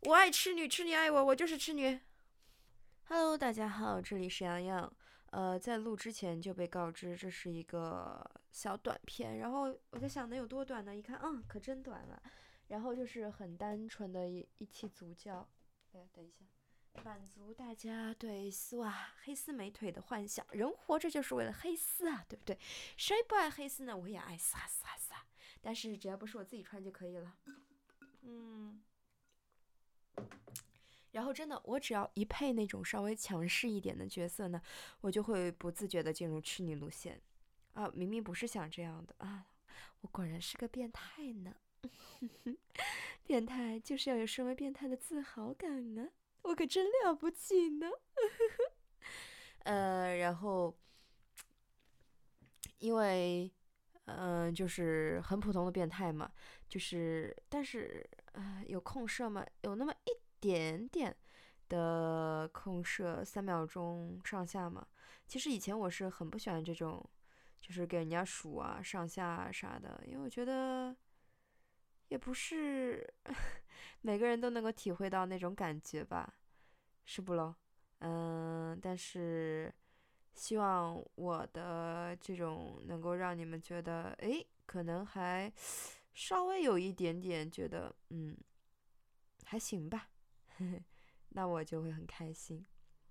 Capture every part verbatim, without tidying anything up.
我爱痴女，痴女爱我，我就是痴女。Hello，大家好，这里是洋洋。呃，在录之前就被告知这是一个小短片，然后我在想能有多短呢？一看，嗯，可真短了。然后就是很单纯的一一期足教。哎，等一下，满足大家对丝袜、黑丝美腿的幻想。人活着就是为了黑丝啊，对不对？谁不爱黑丝呢？我也爱丝啊丝啊丝啊，但是只要不是我自己穿就可以了。嗯。然后真的，我只要一配那种稍微强势一点的角色呢，我就会不自觉的进入痴女路线。啊，明明不是想这样的啊，我果然是个变态呢。变态就是要有身为变态的自豪感啊，我可真了不起呢。呃，然后因为嗯、呃就是很普通的变态嘛，就是但是呃，有控射吗？有那么一点点的控射，三秒钟上下嘛。其实以前我是很不喜欢这种，就是给人家数啊、上下啊啥的，因为我觉得也不是每个人都能够体会到那种感觉吧，是不咯？嗯，但是希望我的这种能够让你们觉得，诶，可能还稍微有一点点觉得，嗯，还行吧，那我就会很开心。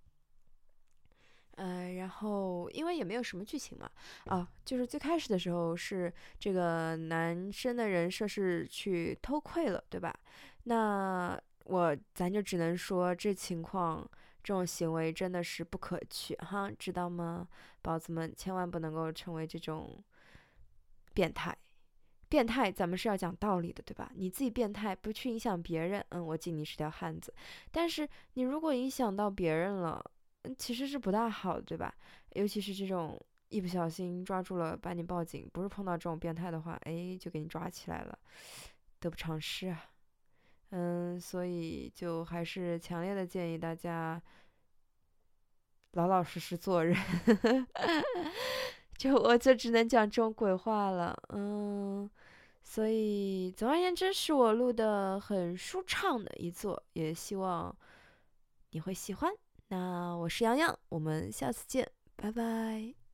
呃，然后因为也没有什么剧情嘛，啊，就是最开始的时候是这个男生的人设是去偷窥了，对吧？那我咱就只能说这情况这种行为真的是不可取哈，知道吗？宝子们千万不能够成为这种变态。变态咱们是要讲道理的，对吧？你自己变态不去影响别人，嗯，我敬你是条汉子。但是你如果影响到别人了，嗯，其实是不大好的，对吧？尤其是这种一不小心抓住了，把你报警，不是碰到这种变态的话，哎，就给你抓起来了，得不偿失啊。嗯，所以就还是强烈的建议大家老老实实做人。就我就只能讲这种鬼话了，嗯。所以总而言之，是我录的很舒畅的一作，也希望你会喜欢。那我是洋洋，我们下次见，拜拜。